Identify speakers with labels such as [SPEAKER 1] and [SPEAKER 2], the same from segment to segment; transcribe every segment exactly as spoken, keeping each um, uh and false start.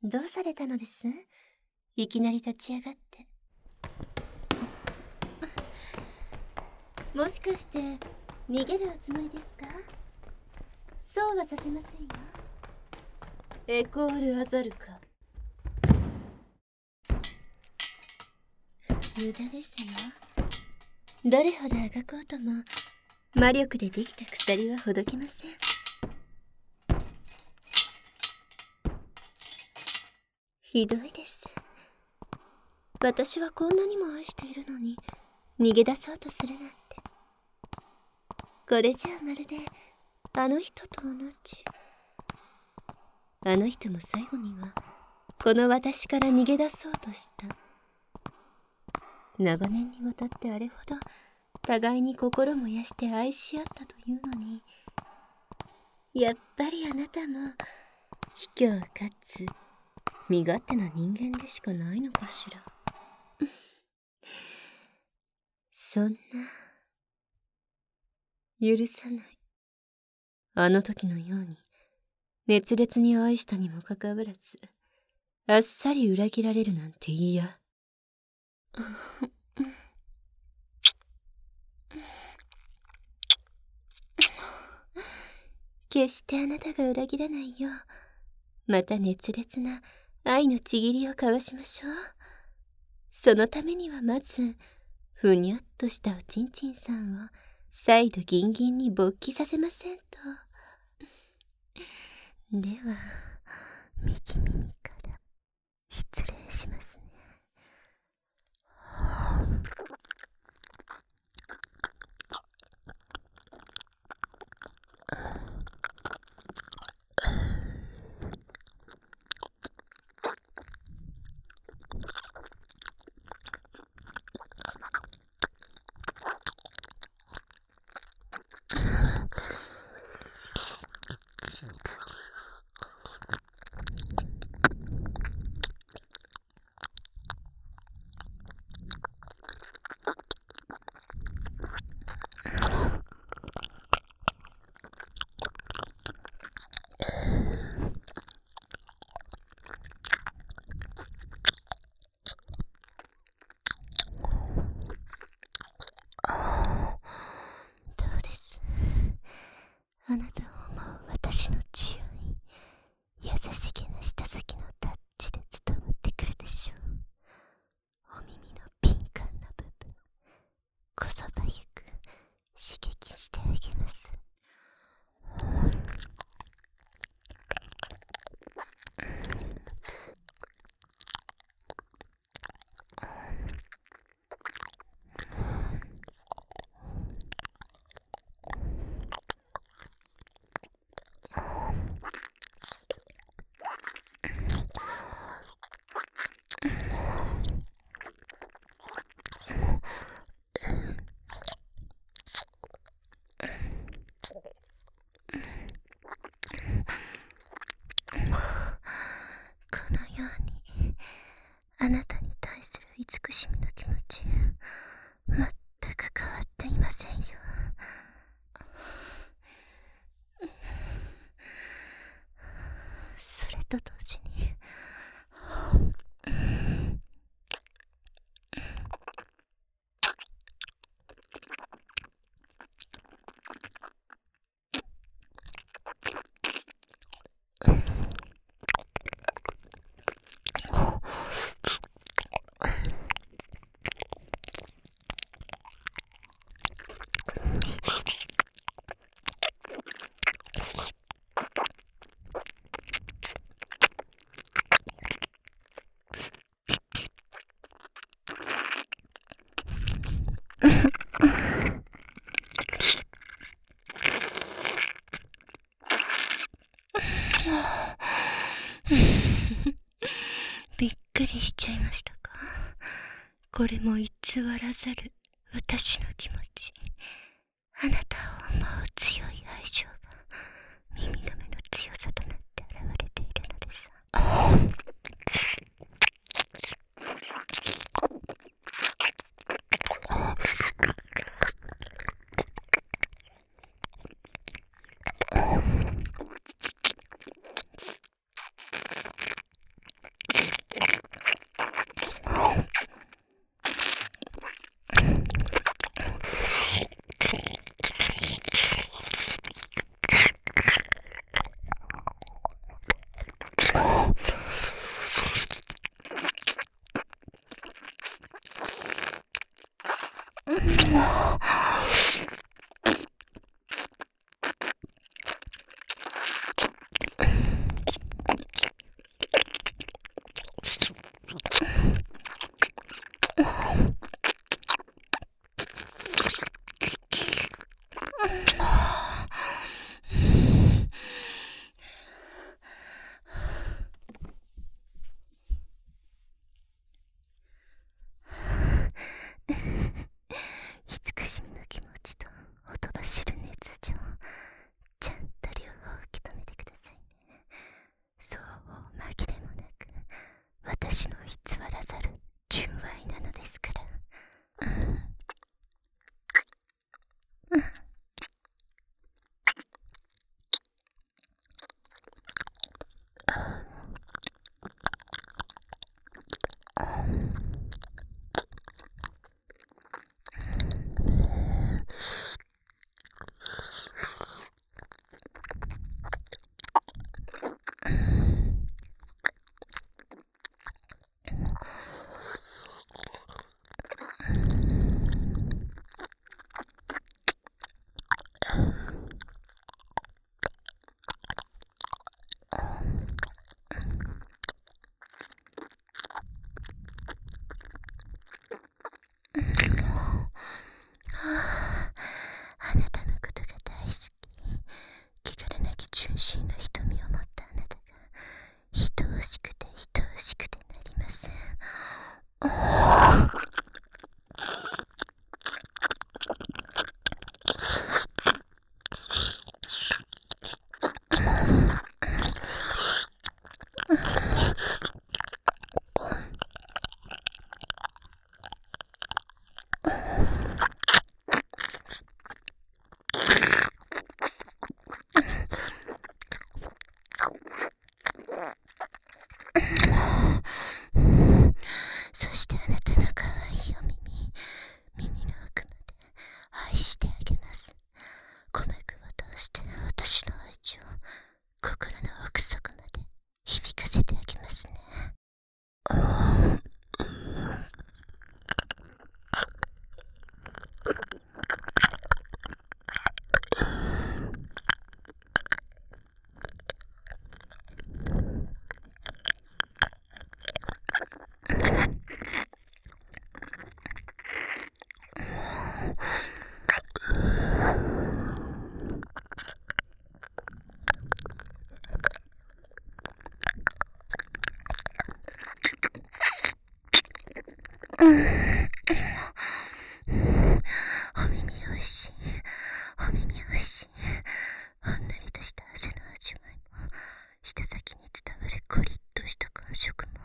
[SPEAKER 1] どうされたのです？いきなり立ち上がって。もしかして逃げるおつもりですか？そうはさせませんよ。エコール・アザルカ。無駄ですよ。どれほどあがこうとも魔力でできた鎖はほどけません。ひどいです。私はこんなにも愛しているのに逃げ出そうとするなんて。これじゃあまるであの人と同じ。あの人も最後にはこの私から逃げ出そうとした。長年にわたってあれほど互いに心燃やして愛し合ったというのに、やっぱりあなたも卑怯かつ身勝手な人間でしかないのかしら。そんな許さない。あの時のように熱烈に愛したにもかかわらずあっさり裏切られるなんて嫌。決してあなたが裏切らないよう、また熱烈な愛のちぎりを交わしましょう。そのためにはまずふにゃっとしたおちんちんさんを再度ギンギンに勃起させませんと。では右耳から失礼しますね。どうです？あなたを思う私の強い優しげな舌先のタッチで伝わってくるでしょう。お耳の敏感な部分、こそばゆく刺激してあげます。このようにあなたに対する慈しみの気持ち全く変わっていませんよ。それと同時にびっくりしちゃいましたか？これも偽らざる私の気持ち。あなたを思う強い愛情が耳の目の強さとなって現れているのです。 そしてあなたの可愛いお耳、耳の奥まで愛してあげます。鼓膜を通して私の愛情、心の奥底まで響かせてあげますね。うん、お耳おいしい、お耳おいしい。ほんのりとした汗の味わいも、舌先に伝わるコリッとした感触も。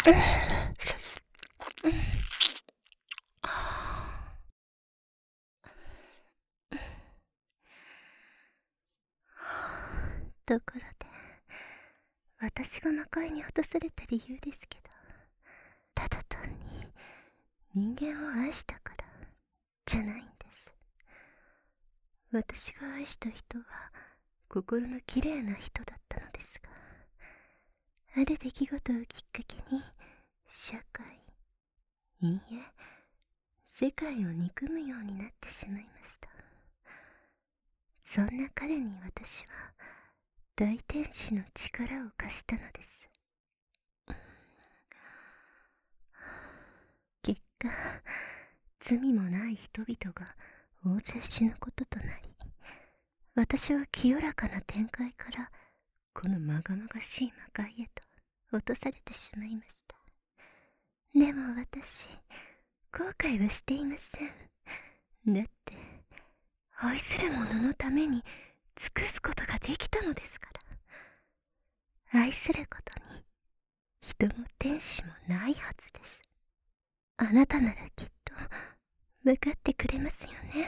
[SPEAKER 1] ところで、私が魔界に落とされた理由ですけど、ただ単に人間を愛したからじゃないんです。私が愛した人は心のきれいな人だったのですが、ある出来事をきっかけに社会、いいえ世界を憎むようになってしまいました。そんな彼に私は大天使の力を貸したのです。結果、罪もない人々が大勢死ぬこととなり、私は清らかな展開からこのまがまがしい魔界へと落とされてしまいました。でも私、後悔はしていません。だって愛する者のために尽くすことができたのですから。愛することに人も天使もないはずです。あなたならきっと分かってくれますよね。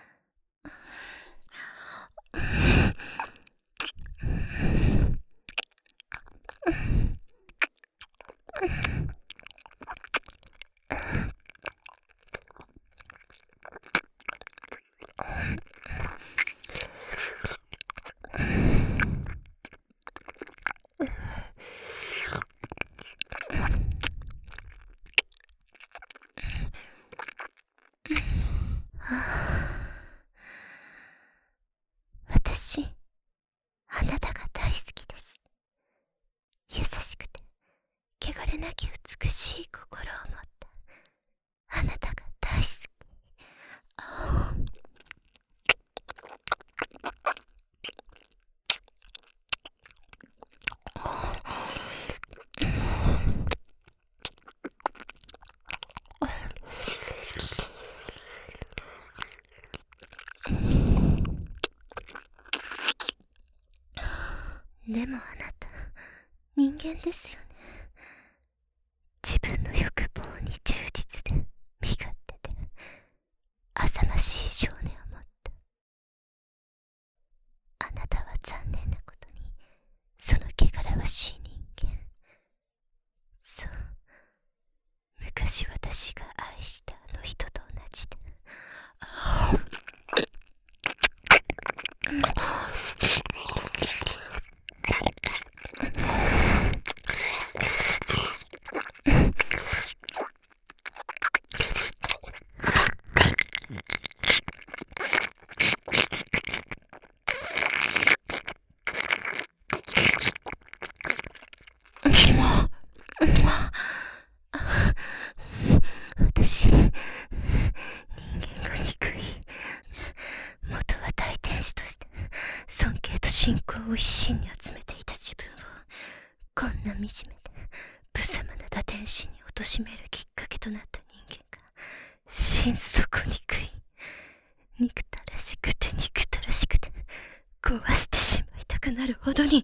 [SPEAKER 1] 私、あなたが大好きです。優しくて汚れなき美しい心を持ったあなたが大好き。でもあなた、人間ですよね。自分の欲望に忠実で身勝手で浅ましい性根を持った。あなたは残念なことにその汚らわしい人間。そう、昔私が愛したあの人と同じで。私、人間が憎い。元は大天使として尊敬と信仰を一身に集めていた自分を、こんな惨めで無様な堕天使に貶めるきっかけとなった人間が心底憎い。憎たらしくて憎たらしくて壊してしまいたくなるほどに。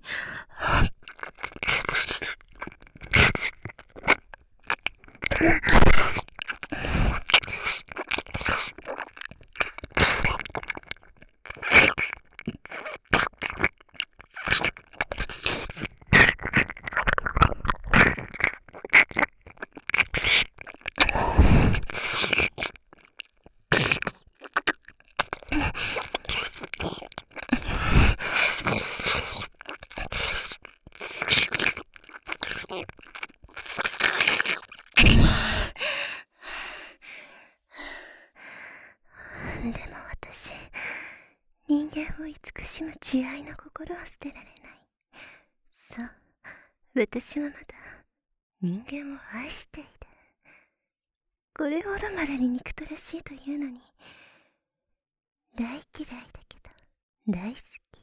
[SPEAKER 1] でも私、人間を慈しむ慈愛の心を捨てられない。そう、私はまだ人間を愛している。これほどまでに憎たらしいというのに、大嫌いだけど大好き。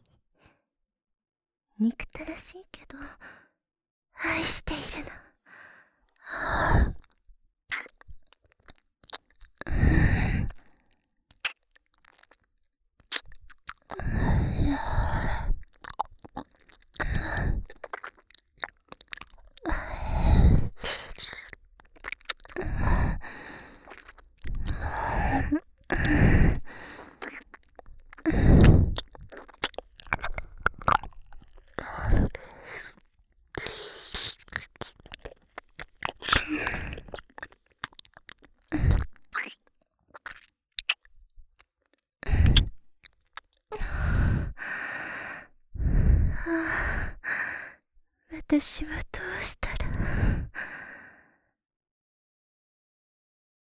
[SPEAKER 1] 憎たらしいけど愛しているの。 私は